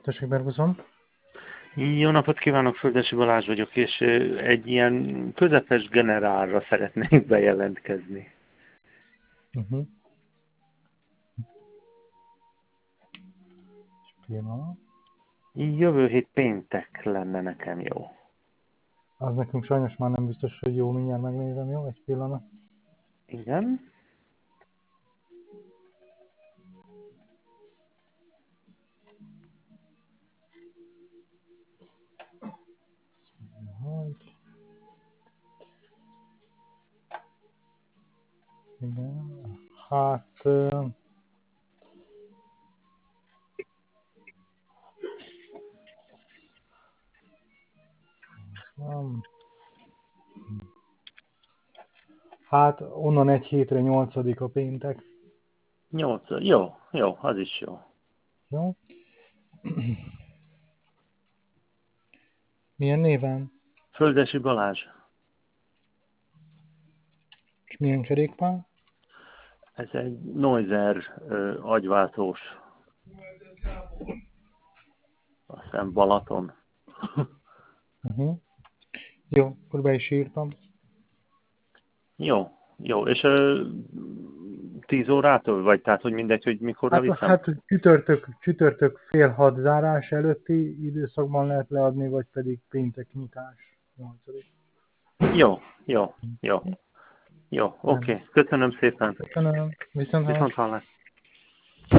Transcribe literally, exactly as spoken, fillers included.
Tessék, Berguszon. Jó napot kívánok, Földesi Balázs vagyok, és ö, egy ilyen közepes generálra szeretnék bejelentkezni. Uh-huh. Pillanat. Jövő hét péntek lenne nekem jó. Az nekünk sajnos már nem biztos, hogy jó, mindjárt megnézem, jó? Egy pillanat. Igen? Hogy? Igen. Hát... ö, Nem. Hát onnan egy hétre nyolcadik a péntek. Nyolc. Jó, jó, az is jó. Jó? Milyen néven? Földesi Balázs. És milyen kerékpár? Ez egy Noiser ö, agyváltós. Azt hiszem Balaton. Uh-huh. Jó, akkor be is írtam. Jó, jó. És ö, tíz órától vagy? Tehát, hogy mindegy, hogy mikorra Hát, viszem? hát csütörtök, csütörtök fél hat zárás előtti időszakban lehet leadni, vagy pedig péntek nyitás. nyolcadik. Jó, jó, jó. Jó, oké. Nem. Okay. Köszönöm szépen. Köszönöm. Viszont hallásra. Viszont hallás.